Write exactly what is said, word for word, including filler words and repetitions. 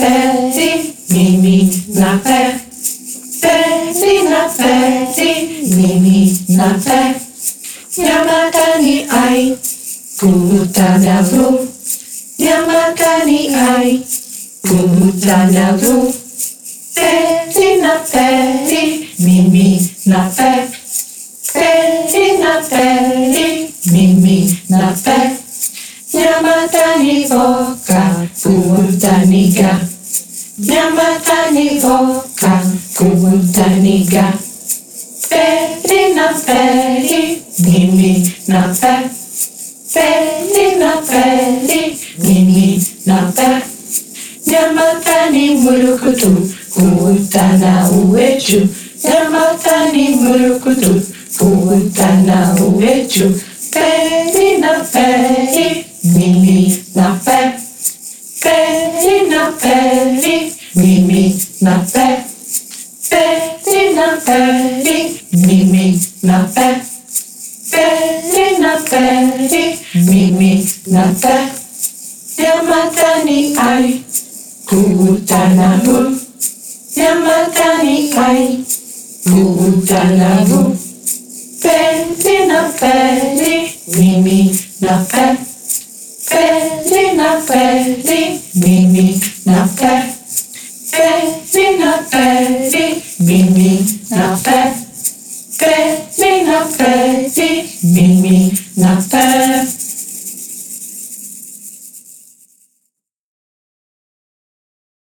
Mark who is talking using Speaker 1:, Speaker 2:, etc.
Speaker 1: feri, mimi na fe. Feri na feri, mimi na fe. Yamakani ai, kutanavu. Yamakani ai, kutanavu. Feri na feri, mimi na fe. Feri na feri, mimi na fe. Yamatani voka, kutaniga. Yamatani voka, kutaniga. Feri na feri, mimi na fe. Feri na feri, mimi na fe. Yamatani murukutu, kutana uwechu. Yamatani murukutu, kutana uwechu. Feri na feri, mimi na fe. Feri na feri, mimi na fe. Feri na feri, mimi na fe. Feri na feri, mimi na fe. Yamatani ai, kutanavu. Yamatani ai, kutanavu. Feri na feri, mimi na fe. Feri na feri, mimi na fe. Feri na feri, mimi na fe.